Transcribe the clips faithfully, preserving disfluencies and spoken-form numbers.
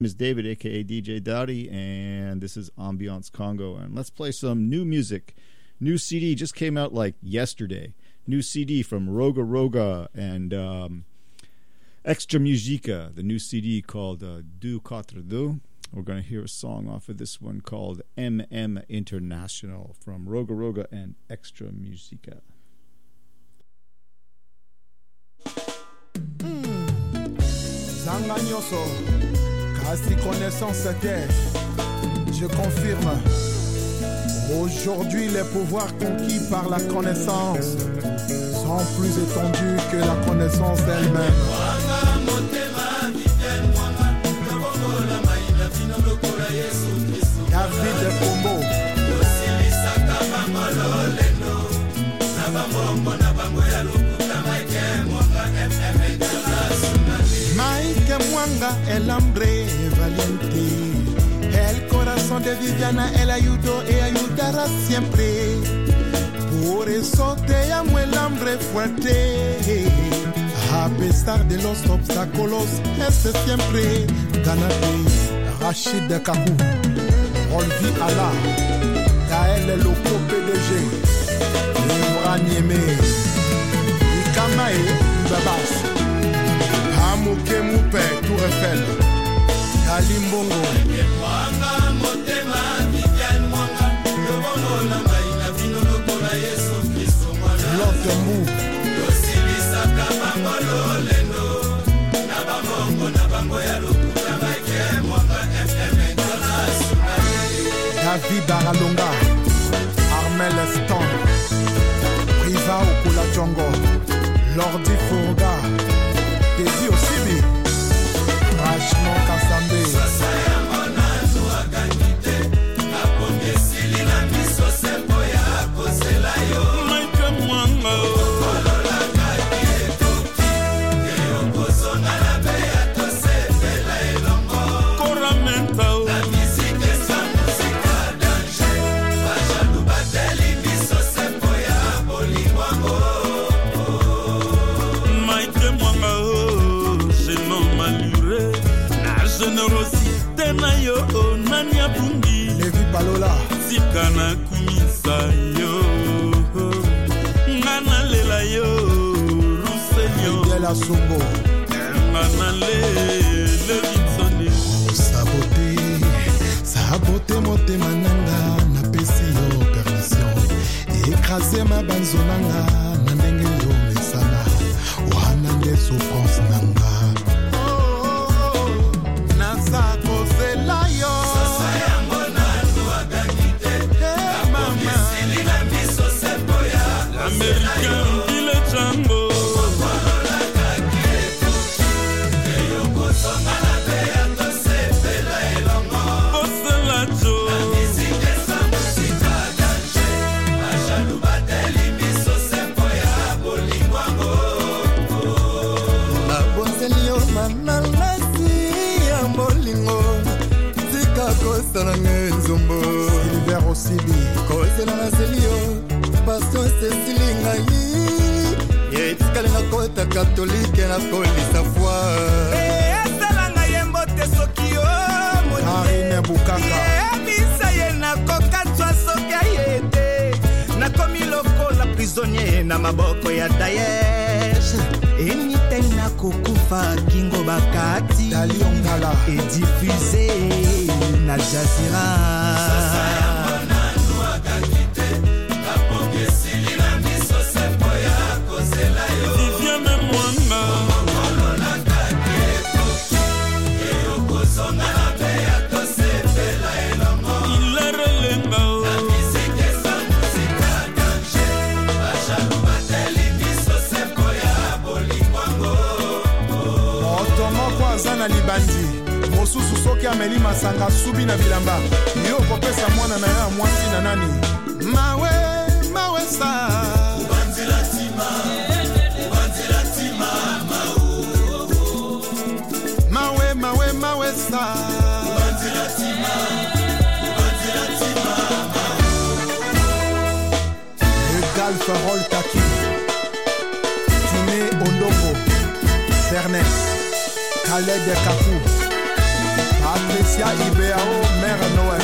is David, aka D J Dowdy, and this is Ambiance Congo. And let's play some new music. New C D just came out like yesterday. New C D from Roga Roga and um, Extra Musica. The new C D called uh, Du Quatre Deux. We're going to hear a song off of this one called M M International from Roga Roga and Extra Musica. Mm. Zanga Nyoso, Kasi connaissance était, je confirme. Aujourd'hui, les pouvoirs conquis par la connaissance sont plus étendus que la connaissance elle-même. David Kombo Mike Mwanga, el hambre valiente, el corazón de Viviana, el ayudó y ayudará siempre. Por eso te llamo el hambre fuerte. A pesar de los obstáculos, este siempre ganaré. Rachid Kakou, Olvi Allah, Gaël Loco P D G, Evra Nieme, Ikamae Babas, Hamouke Moupe, Tour Eiffel, Kalimbongo, Lotemou, David Aralonga, Armel Eston, Riva Okula Djongo, Lordi Fourga, Teddy Osibi, Rachnon Kassambe. Balola Sikana kumisa yo Ngana lela yo Rusenyo Dela Songo Ngana le Levitsone Sabote Sabote mote mananga Na pesi yo permission Écraser ma banzonanga Na ndenge yo mesana Wana nde souffrance nanga Oh Nasa kose la yo American Village Jambo Silver Osibi Kozela na zelio Passion Cécilie ngai Yetikali na kota katolike na kolisa foi Esalanga yembote soki o Arine Bukaka Ebisa ye na kokatswa soki ayete Nakomi lokola prisonnier na maboko ya Daesh Anytime na kukufa kingo bakati Daliongala Et diffusé na Jazeera na libandi mosusu soki ameli masanga subi na bilamba yo kopesa mwana na ya mwasi na nani mawe mawe sa ubanzila tima ubanzila tima mawe mawe mawe sa ubanzila tima ubanzila tima Egal Farol Taki Tine Ondongo Fernet Khaled Kakou Patricia Ibeao, Mère Noël.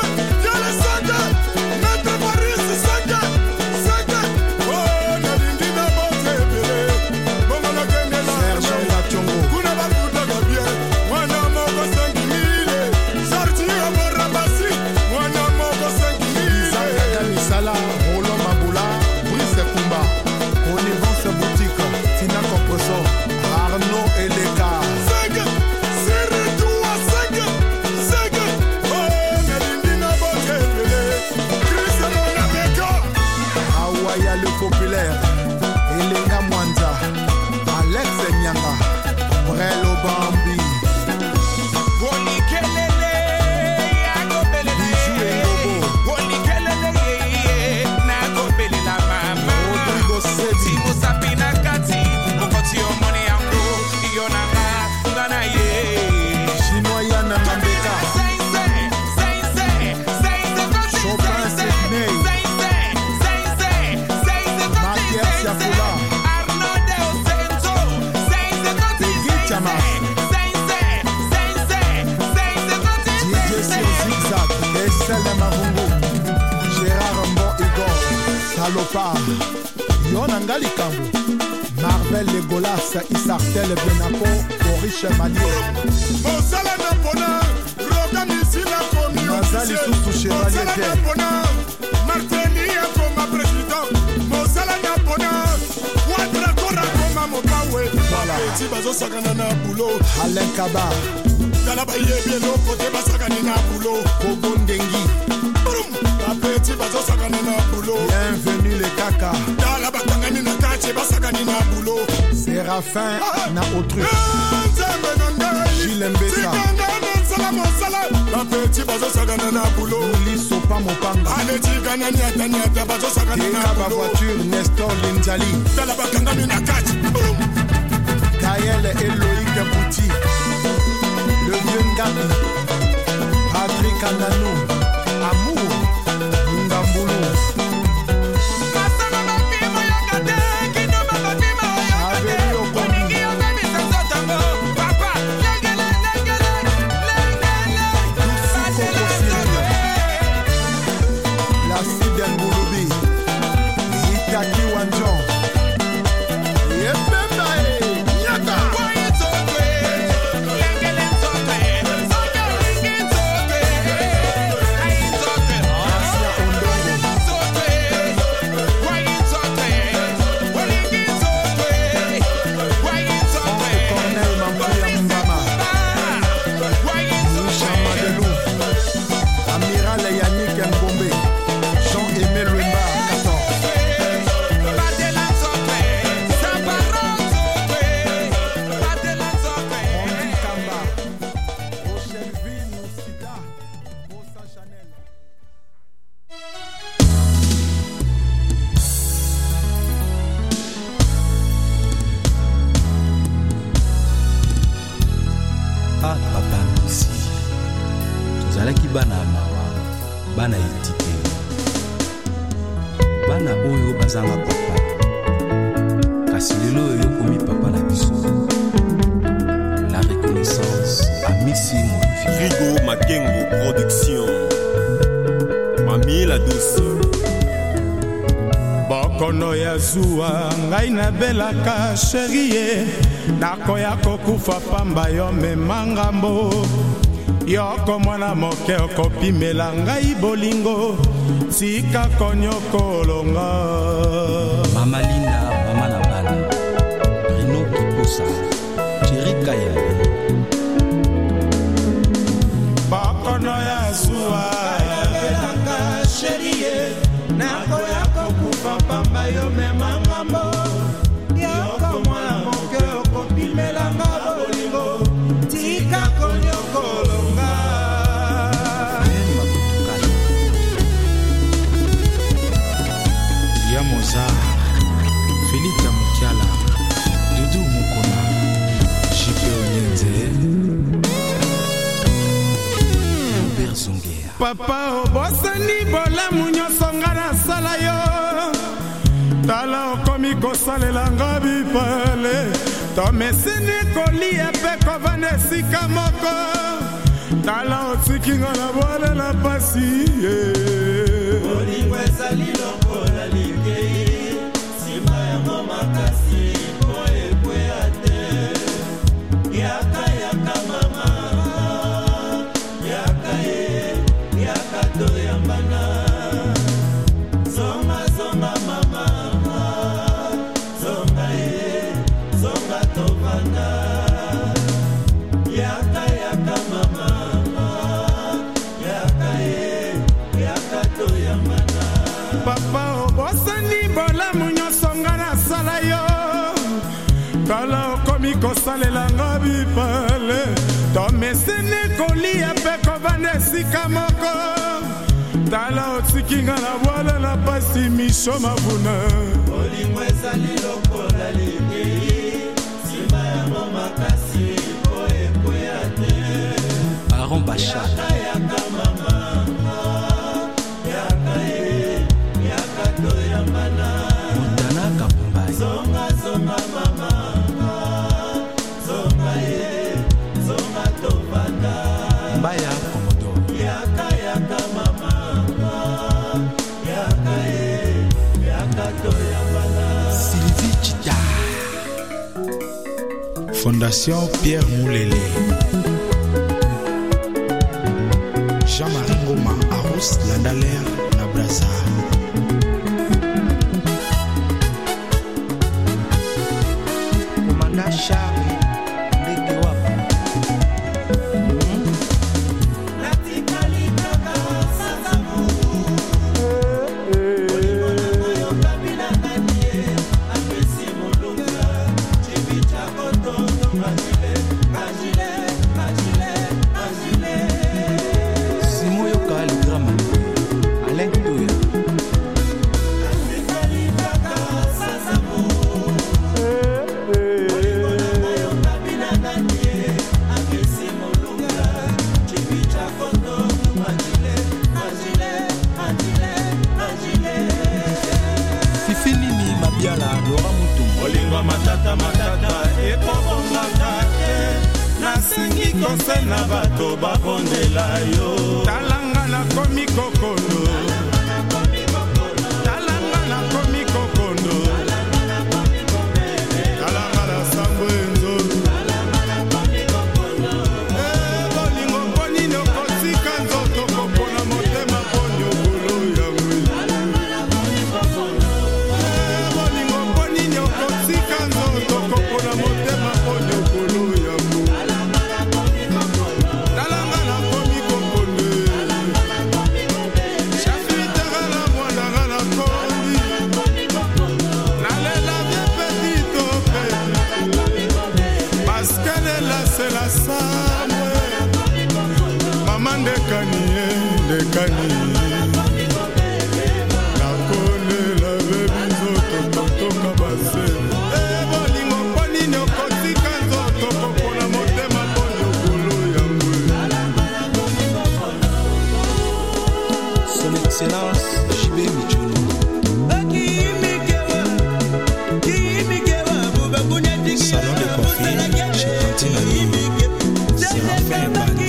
Yona ngali kambo Marvel Legolas Isartel Benako Boris Chemalier Mosala Napona Roga Misila Komi Nazali Susu Chevalier Mosala Napona Marteli Akoma Président Mosala Napona Wadra Kora Koma Mokawe Voilà Eti Bazo Sakana na Bulo Alain Kaba Galaba Yebie Loko Teba Sakani na Bulo Kogondengi Apeti Bazo Sakana na Bulo Bienvenue les caca Séraphin na autrui Gilles Mbessa Uli Sopa Mopanga Teka ba voiture Nestor Linzali Gaël Eloïque Bouti Le vieux Ngabi Patrick Ananou Amour Ngambulu Belaka chérie nakoya kokufa pamba yo memangambo yoko mwana moke okopimela ngai bolingo tika konyokolonga Mama Linda mama na bana Bruno Kiposa Chirika ya bakono ya zuwa belaka chérie nakoya kokufa pamba yo memangambo Felita Mukiala Dudu Mukona Jipe Onyenze Robert Zongea Papa obosani bolamu nyonso nga nasala yo tala okomi kosalela nga bipale tomesini kolia mpe kovanda esika moko tala otikinga na bwale la pasi olingo ezali lokola likei nsima yango makasi po ekwea te yaka yaka mama yaka ye yaka toyambana zonga zonga mama zonga ye zonga tovanda yaka yaka mama yaka ye yaka toyambana papa obosani bolamu nyonso nga nasala yo tala okomi kosalelanga bipale tomesene kolia mpe kovanda esika moko tala otikinga na bwala na pasi misho mabuna olingo ezali lokola likei nsima yango makasi po ekwea te Aaron Bachar yaka mama yaka ye yaka toyambana Montana Kapumbai zonga zonga mama zonga ye zonga tovanda Mbaya Komodo yaka yaka mama yaka ye yaka toyambana Sylvie Chita Fondation Pierre Moulele Jean-Marie Ngoma Arus Landaler na Brasa Komanda Charles ndeke wapo Simoyo Kaligrama Alain Toya Fifilimi Mabiala Laura Mutumba olingo matata matata ekobongaka te nasengi kose na bato babondela yo talanga nakomi kokondo talanga nakomi kokondo talanga na sambo enzolu bolingo mponini okotika nzoto kopona motema ponyo bolo yangwe bolingo mponini okotika nzoto kopona motema ponyo bolo yangwe talanga nakomi kokondo shafitaka mwananga na kondi nalela bien petit ope paskele lase la samwe mama ndekani ye ndekani nakolela bebi nzoto totoka basene bolingo mponini okotika nzoto kopona motema ponyo kolo yangwe Son Excellence J B Michulu Salon de coiffure chez Tantine Alimi Séraphin Banza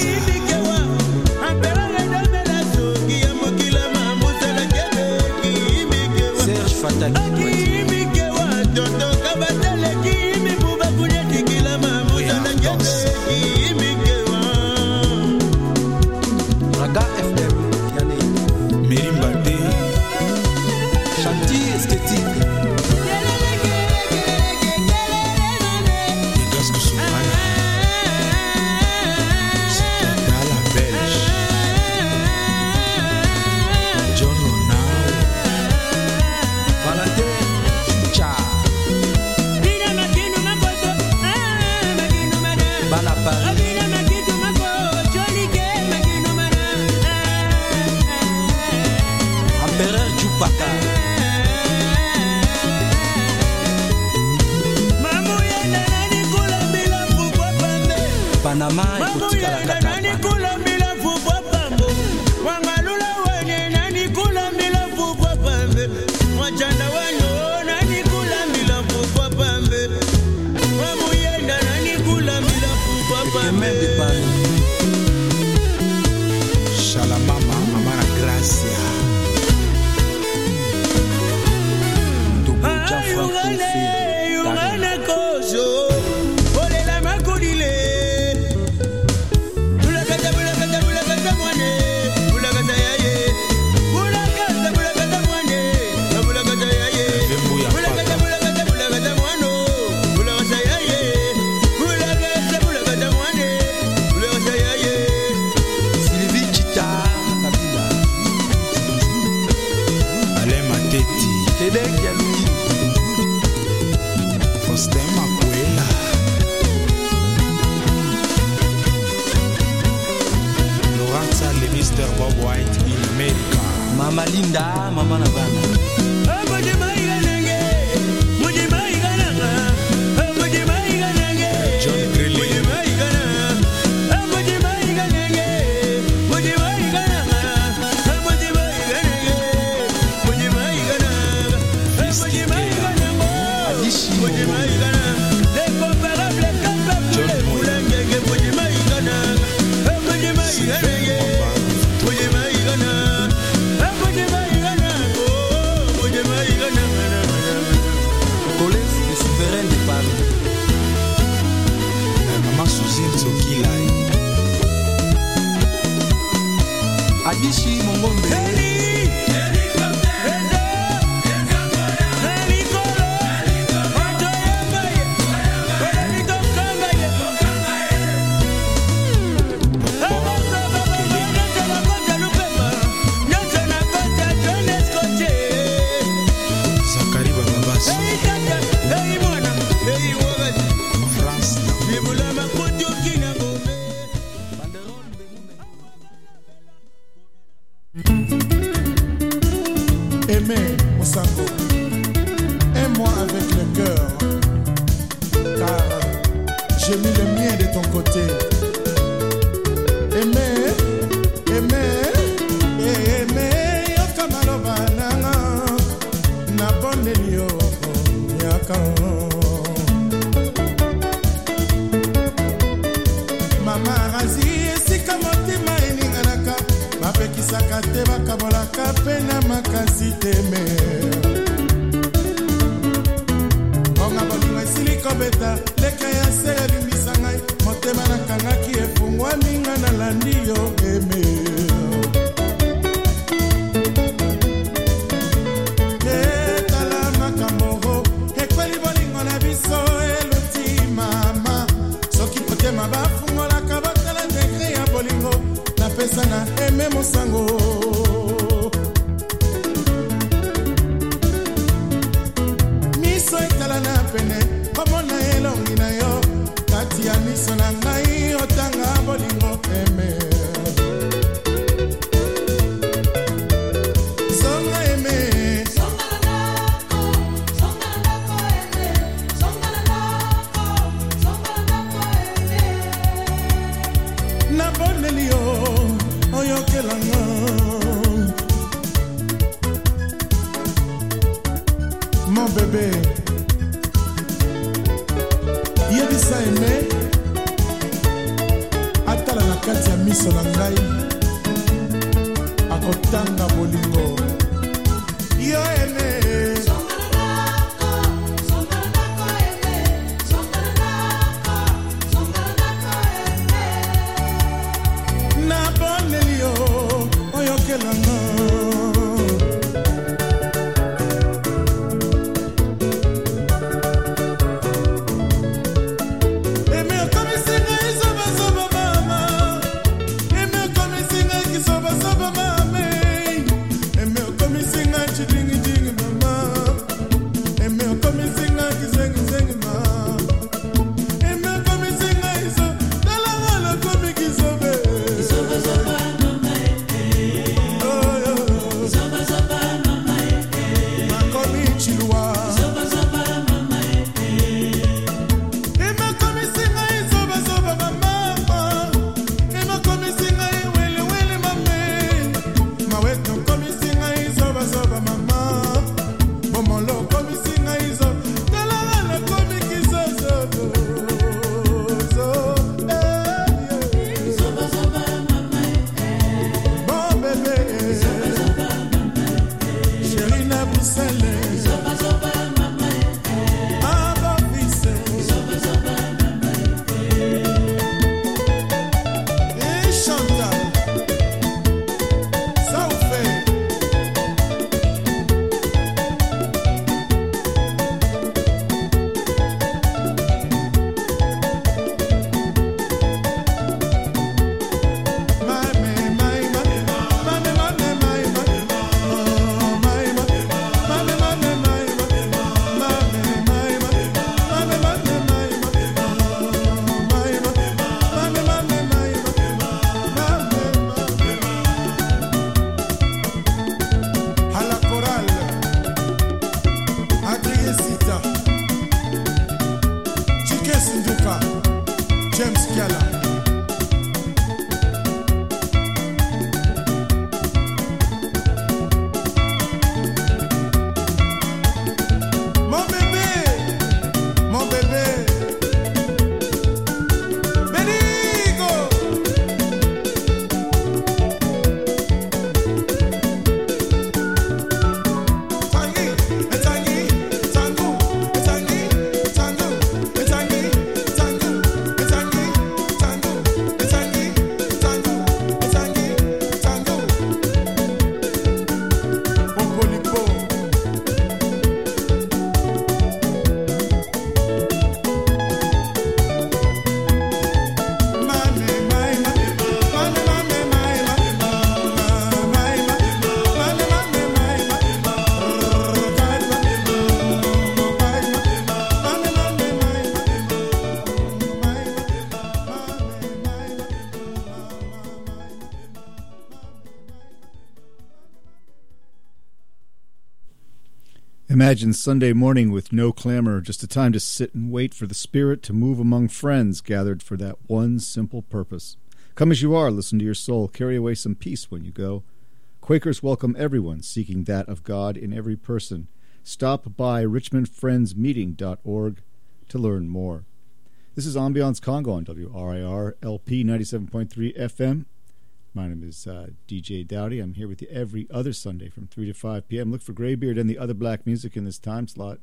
Serge Fataki Raga F M Yanné Merimba et mister Bob White in America. Mama Linda, Mama Navana. John Grilly. Adishi Mongombe. Aimer, Mosango, aime-moi avec le cœur, car j'ai mis le mien de ton côté. Aimer, aimer, aimer, yoka maloba nanga, na bondeli yo, yaka. Mama razi, esika motima eninganaka, bapekisaka te bakabolaka pena makasi teme. Onga bolingo esili kobeta, leka ya se elimbisa ngai, motema nakangaki efungwami nga nalandi yo eme. Etala makambo, ekweli bolingo na biso eloti mama. Soki motema bafungolaka batala degre ya bolingo, napesa na eme Mosango. Miso etala na pene, komona elongi na yo, kati ya miso na ngai otanga bolingo eme. Songa eme, na boneli yo, oyokelanga. Mon bébé, yebisa eme, atala na kati ya miso na ngai, akotanga bolingo. Yo eme, na boneli yo, oyokelanga. Eme okomisinga izoba zoba mama, eme okomisinga kizoba zoba mama, eme okomisinga chidingi dingi mama. Imagine Sunday morning with no clamor, just a time to sit and wait for the Spirit to move among friends gathered for that one simple purpose. Come as you are, listen to your soul, carry away some peace when you go. Quakers welcome everyone seeking that of God in every person. Stop by richmond friends meeting dot org to learn more. This is Ambiance Congo on W R I R L P ninety-seven point three F M. My name is uh, D J Dowdy. I'm here with you every other Sunday from three to five p.m. Look for Greybeard and the other black music in this time slot.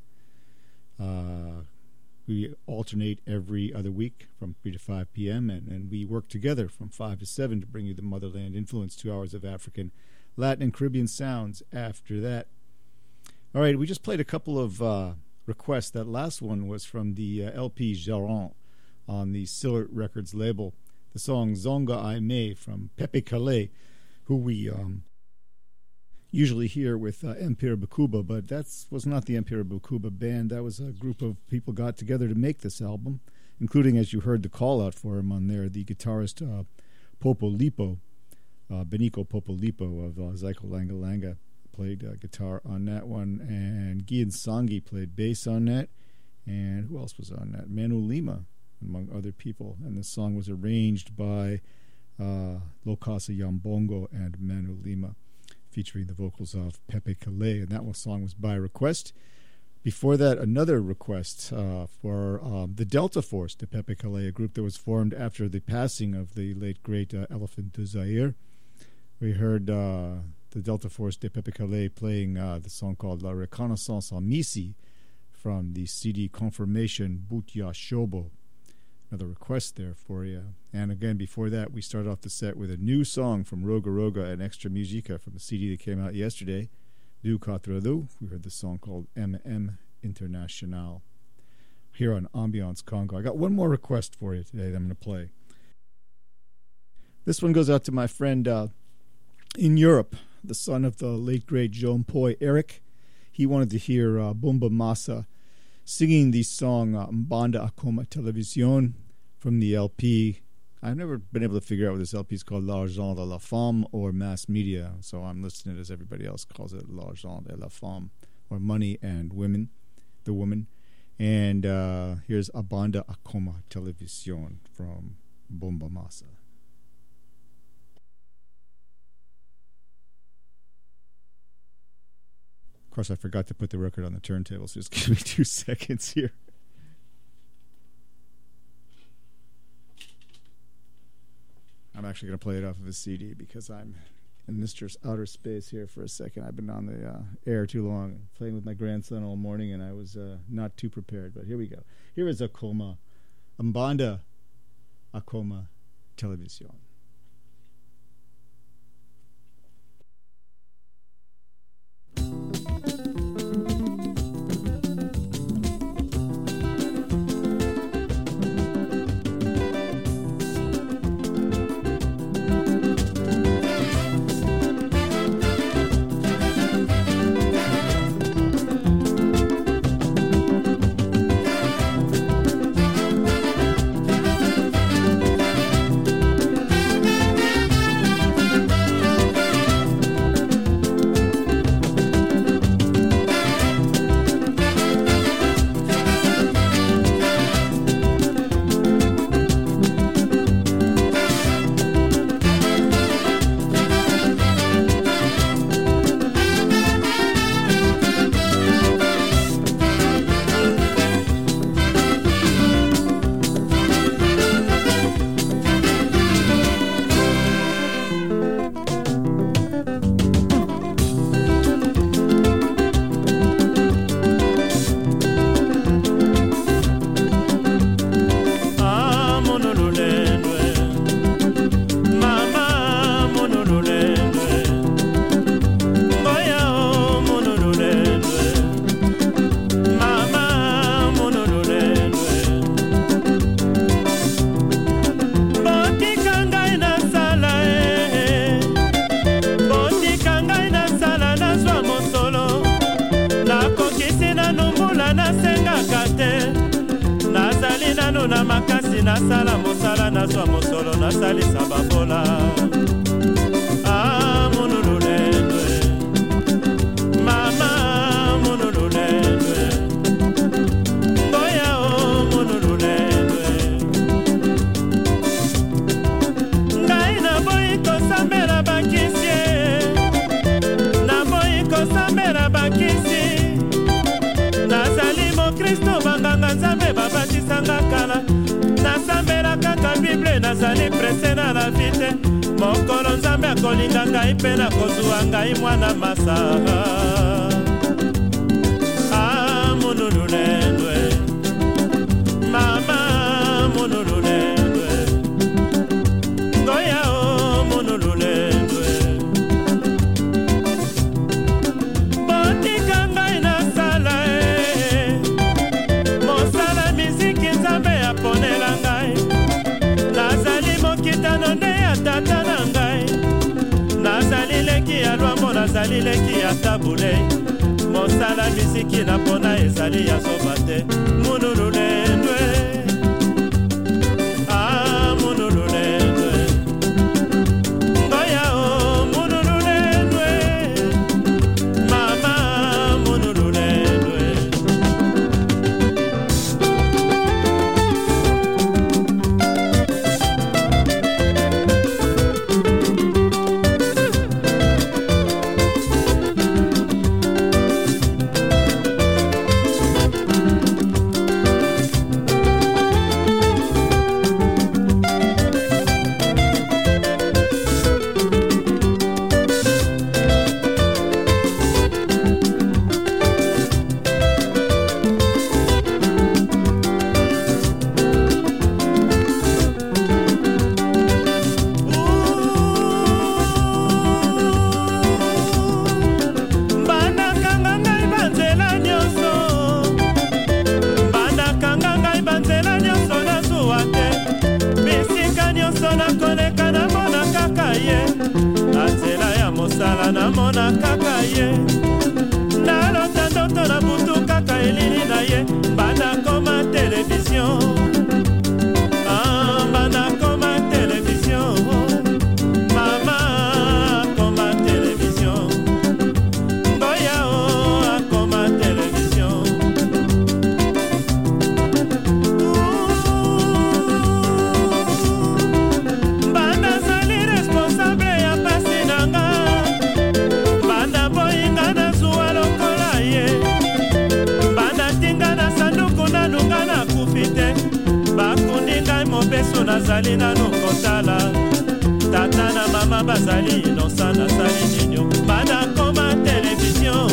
Uh, we alternate every other week from three to five p.m. And, and we work together from five to seven to bring you the Motherland Influence, two hours of African, Latin, and Caribbean sounds after that. All right, we just played a couple of uh, requests. That last one was from the uh, L P Jaron on the Sillert Records label. The song Zonga Aime from Pepe Calais, who we um, usually hear with uh, Empire Bakuba, but that was not the Empire Bakuba band. That was a group of people got together to make this album, including, as you heard, the call-out for him on there, the guitarist uh, Popo Lipo, uh, Benico Popo Lipo of uh, Zyko Langa Langa played uh, guitar on that one, and Gian Sangi played bass on that, and who else was on that? Manu Lima, among other people, and the song was arranged by uh, Lokasa Yambongo and Manu Lima, featuring the vocals of Pepe Calais, and that one song was by request. Before that, another request uh, for um, the Delta Force de Pepe Calais, a group that was formed after the passing of the late great uh, Elephant de Zaire. We heard uh, the Delta Force de Pepe Calais playing uh, the song called La Reconnaissance en Misi from the C D Confirmation Butya Shobo. Another request there for you. And again, before that, we started off the set with a new song from Roga Roga and Extra Musica from the C D that came out yesterday, Du Quatre Deux. We heard the song called M M International here on Ambiance Congo. I got one more request for you today that I'm going to play. This one goes out to my friend uh, in Europe, the son of the late great Jean Paul Eric. He wanted to hear uh, Bumba Massa singing the song uh, Mbanda Akoma Television from the L P. I've never been able to figure out what this L P is called, L'Argent de la Femme or Mass Media, so I'm listening as everybody else calls it, L'Argent de la Femme, or Money and Women, the Woman. And uh, here's Abanda Akoma Television from Bumba Massa. Of course, I forgot to put the record on the turntable, so just give me two seconds here. I'm actually going to play it off of a C D because I'm in Mister Outer Space here for a second. I've been on the uh, air too long, playing with my grandson all morning, and I was uh, not too prepared. But here we go. Here is Akoma, Mbanda Akoma Television. na makasi nasala mosala nazwa mosolo nasalisa babola ah monolulendwe mama monolulendwe mpe nazali prese na la vie te. Mokolo nzambe akolinga ngai mpe nakozwa ngai mwana masa. Ah, munululendwe mama, munululendwe ngoya o munululendwe. Botika ngai nasala e mosala miziki nzambe aponela ngai. Nazali mokitano nde ya tata na ngai. Nazali leki ya lwambo, nazali leki ya tabule. Mosala miziki na pona ezali ya soba te. Munululendwe ah munululendwe ngoya o munululendwe mama munululendwe. Namona kaka ye nalota ndoto na butu kaka elili na ye. Bana koma television ah, bana koma television mama koma television ngoya o akoma television. Bana zali responsable ya pasi nanga. Banda boyinga na zuwa lokola ye. Banda tinga na sanduku na lunga na kufite. Bakundi ngai mobeso nazali na nukotala. Tata na mama bazali inosa na sali ninyo. Banda koma television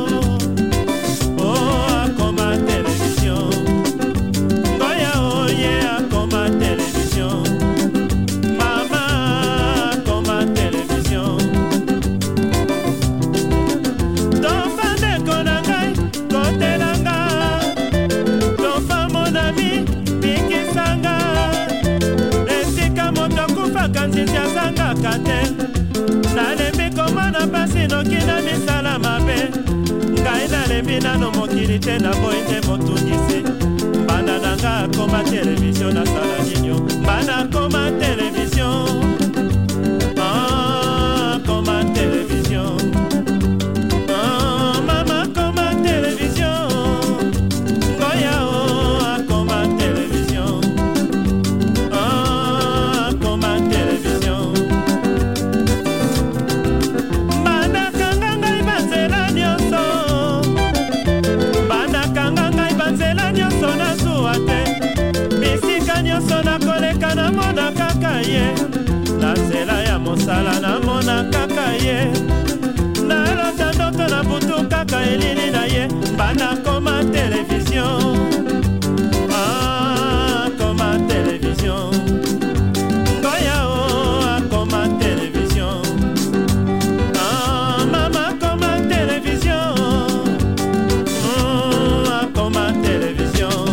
oh akoma television ngoya oye akoma television mama akoma television. Kanzizi azanga kate nalembi komana pasi noki na misala mabe. Ngai nalembi nano mokili te na boyi nde motungisi. Bana nanga akoma television nasala ninyo. Bana akoma television ah akoma television ah mama akoma television ngoya o akoma television ah akoma television. Bana kanga ngai banzela nyonso, bana kanga ngai banzela nyonso na zuwa te. Bisika nyonso na koleka na mona kaka ye. Na nzela ya mosala na mona kaka ye. Na lota ndoto na butu kaka elili na ye. Bana koma television ah koma television ngoya o akoma television ah mama koma television mm, akoma television.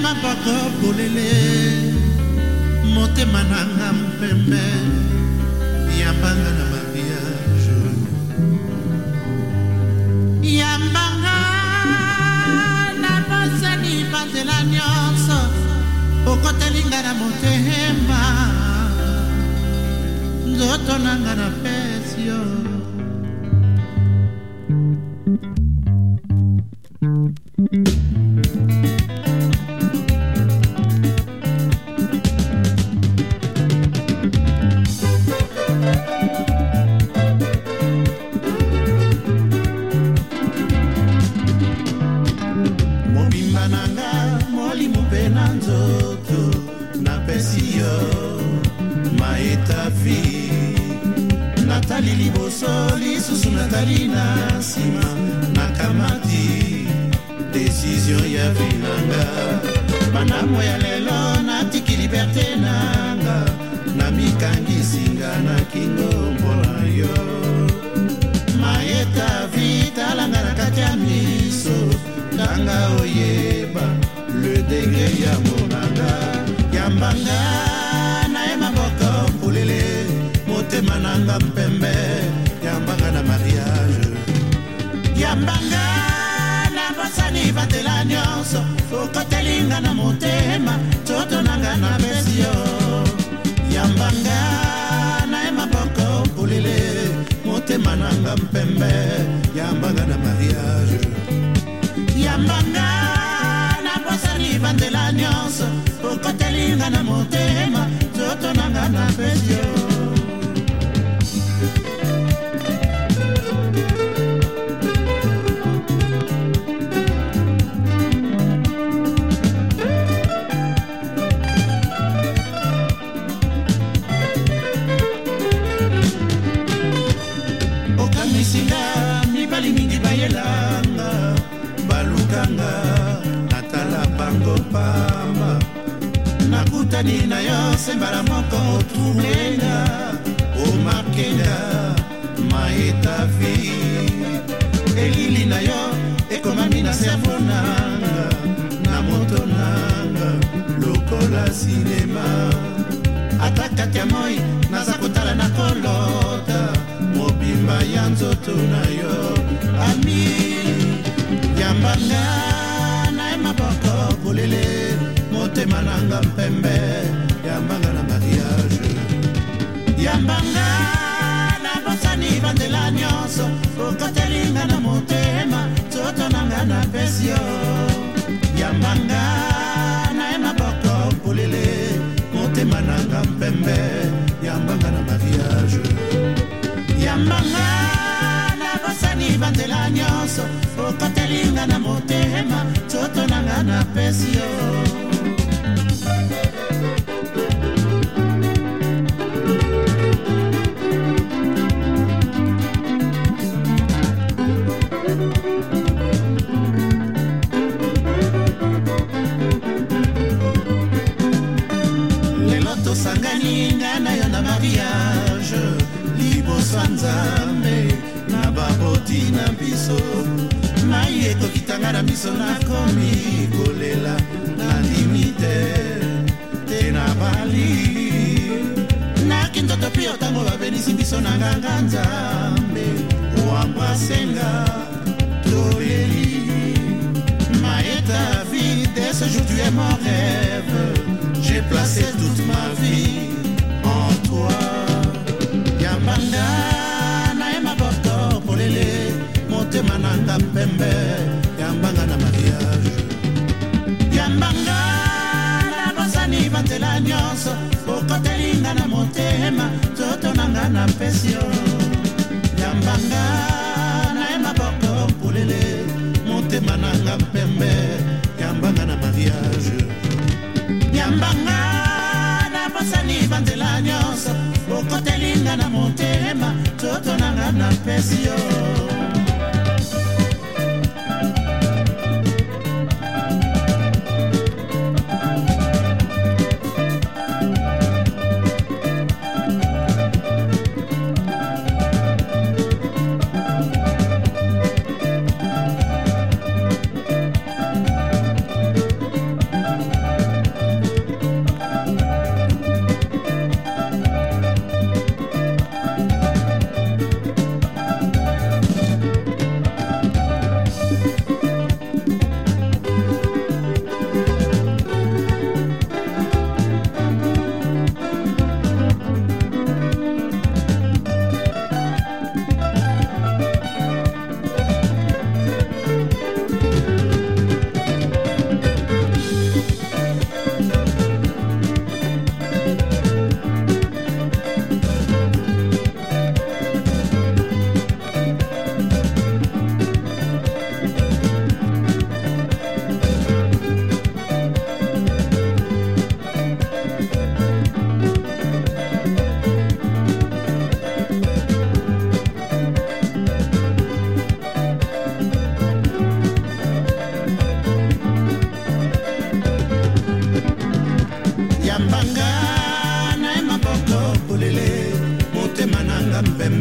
maboko polele motema nanga mpembe yambanga na mariage yambanga na basani banzela nyonso okotelinga na motema nzoto nanga na pesio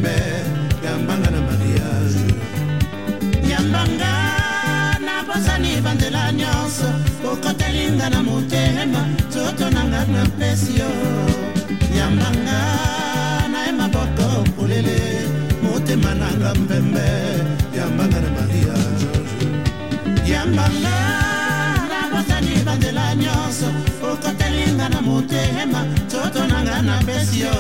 mpembe yambanga na mariage yambanga na bosani bandela nyonso okotelinga na motema toto nanga na pesio yambanga na emaboko polele motema nanga mpembe yambanga na mariage yambanga na bosani bandela nyonso okotelinga na motema toto nanga na pesio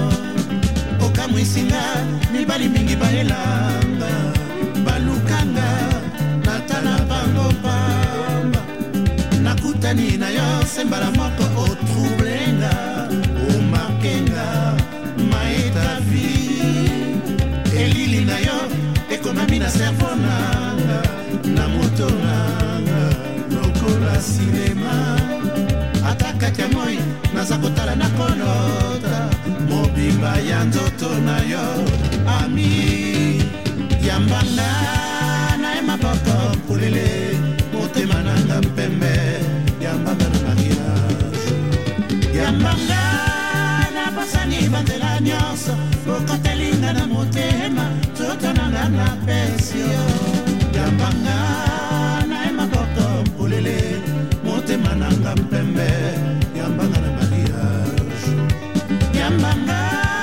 okamwisinga mibali mingi baelanga balukanga natala bango pamba nakutani na yo sembala moko otroublenga omarkenga maeta vi elili na yo ekomami na servo nanga na moto nanga lokola sinema atakati ya moi naza kotala na kolota mobimba ya nzoto na yo ami yambanga na emaboko polele motema nanga mpembe yambanga na mariage yambanga na basani bandela nyonso okotelinga na motema toto nanga na pesio yambanga na emaboko polele motema nanga mpembe yambanga na mariage yambanga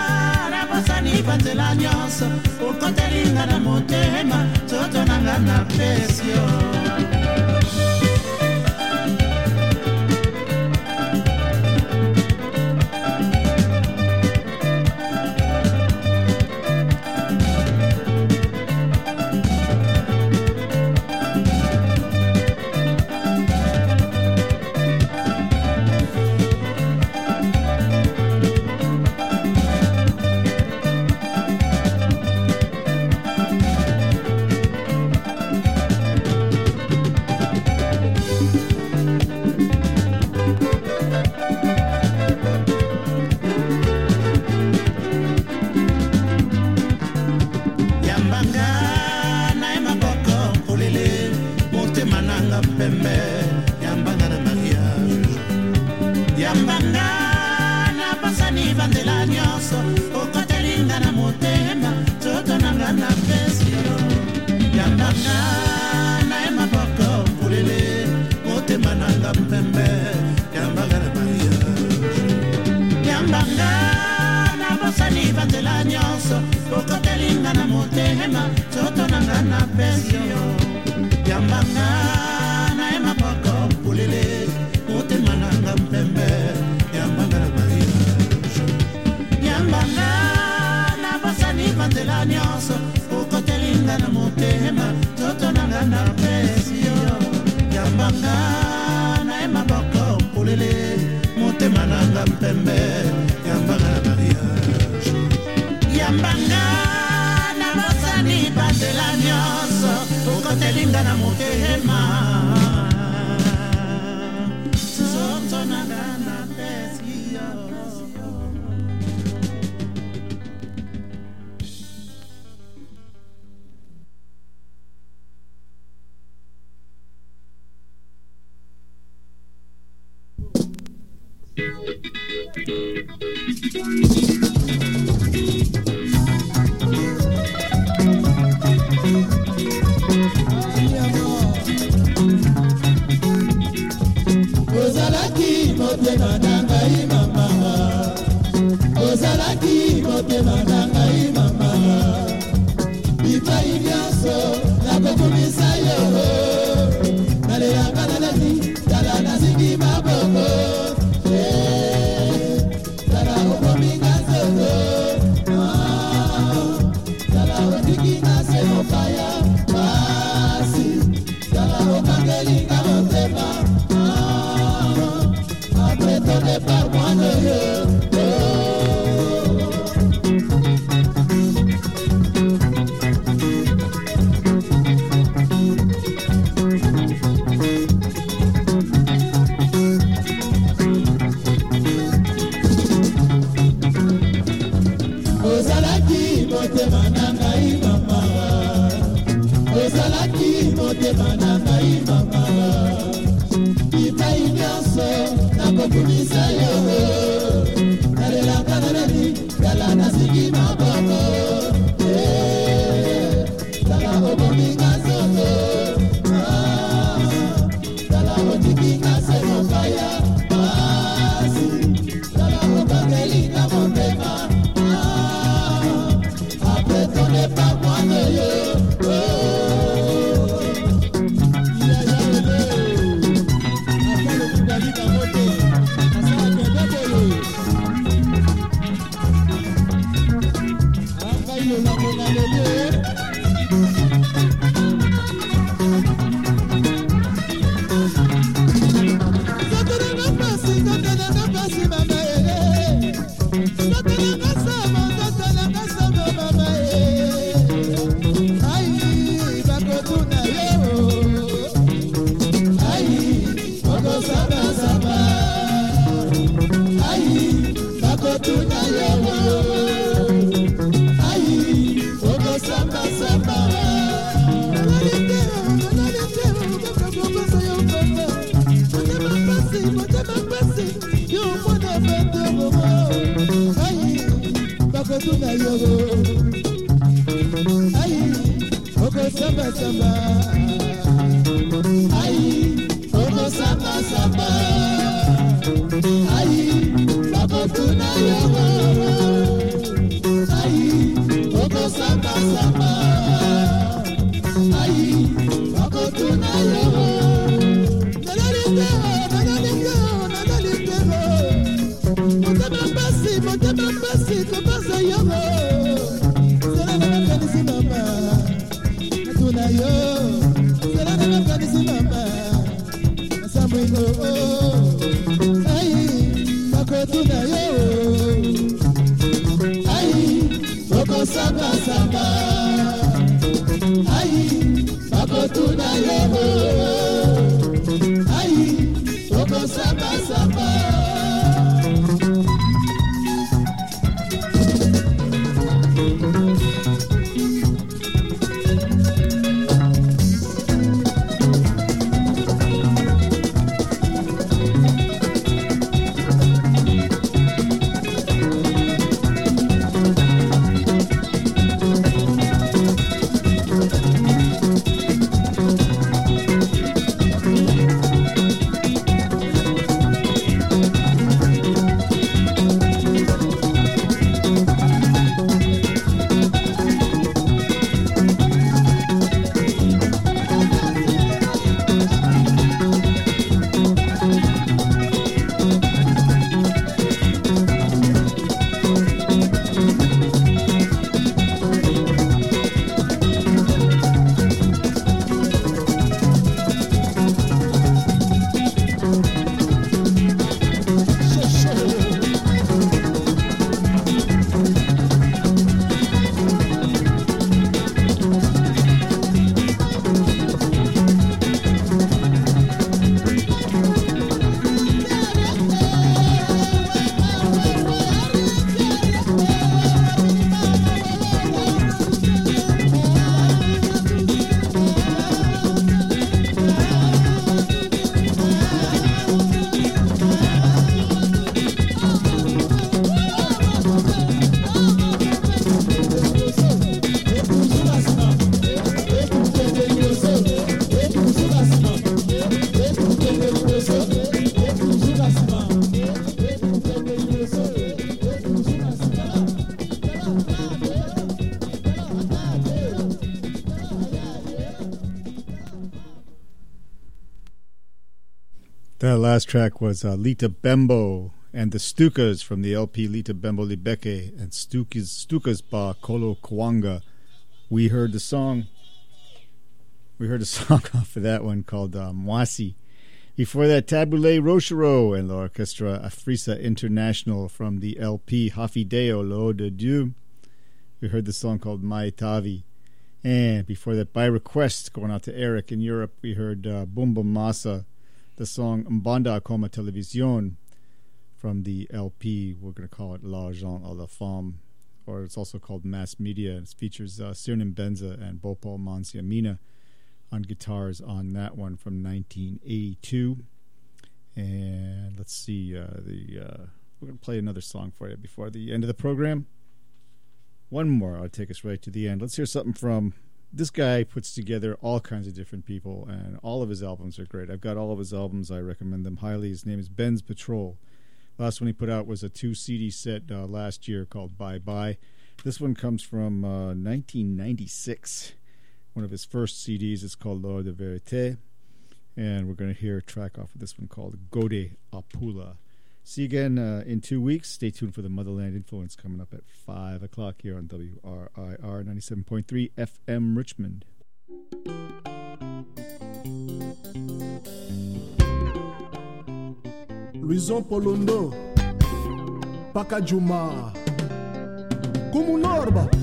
na basani bandela nyonso okotelinga na motema toto nanga na pesio Tala opo mingazo That last track was uh, Lita Bembo and the Stukas from the L P Lita Bembo Libeke and Stukas, Stukas Ba Kolo Kwanga. We heard the song. We heard a song off of that one called uh, Mwasi. Before that, Tabule Rochero and the Orchestra Afrisa International from the L P Hafideo Lo de Dieu. We heard the song called Maitavi. And before that, by request, going out to Eric in Europe, we heard uh, Bumba Masa, the song Mbanda Akoma Television from the L P. We're going to call it L'Argent à la Femme, or it's also called Mass Media. It features uh, Sirnim Benza and Bhopal Mansiamina on guitars on that one from nineteen eighty-two. And let's see, uh, the uh, we're going to play another song for you before the end of the program. One more, I'll take us right to the end. Let's hear something from this guy. Puts together all kinds of different people, and all of his albums are great. I've got all of his albums. I recommend them highly. His name is Ben's Patrol. Last one he put out was a two C D set uh, last year called Bye Bye. This one comes from uh, nineteen ninety-six. One of his first C Ds is called L'Or de Vérité. And we're going to hear a track off of this one called Gode Apula. See you again uh, in two weeks. Stay tuned for the Motherland Influence coming up at five o'clock here on W R I R ninety-seven point three F M Richmond. Luison Polondo Pakajuma Kumunorba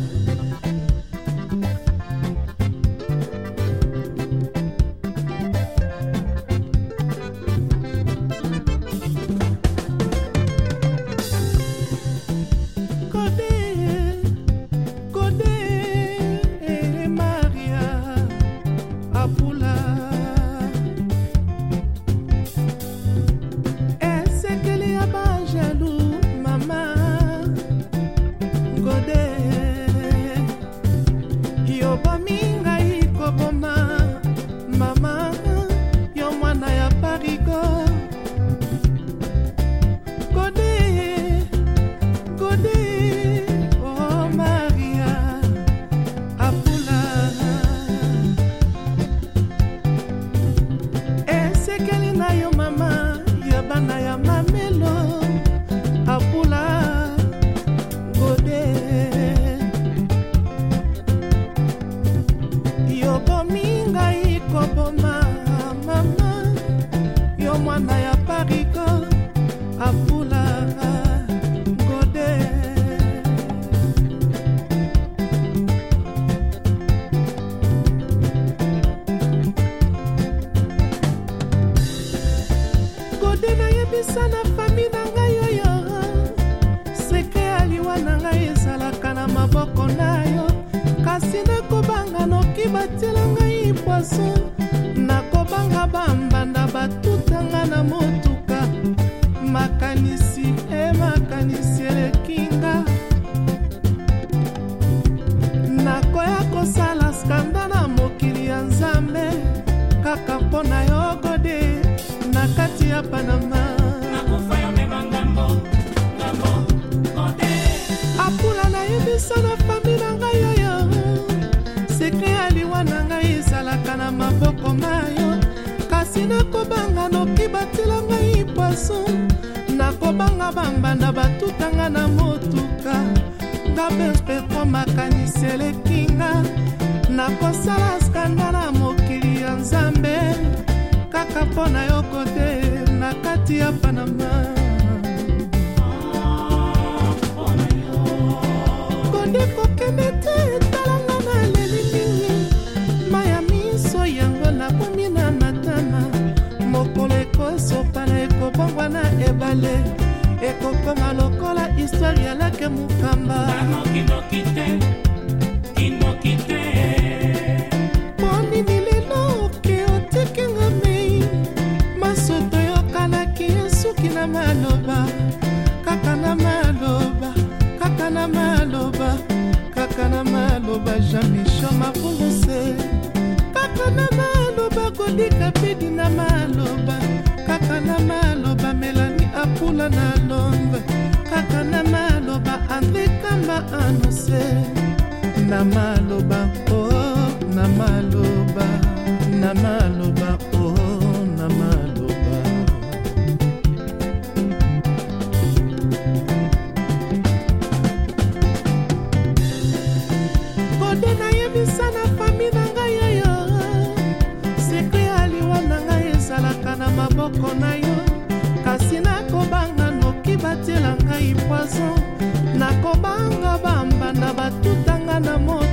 nakobanga bamba na batutanga na moto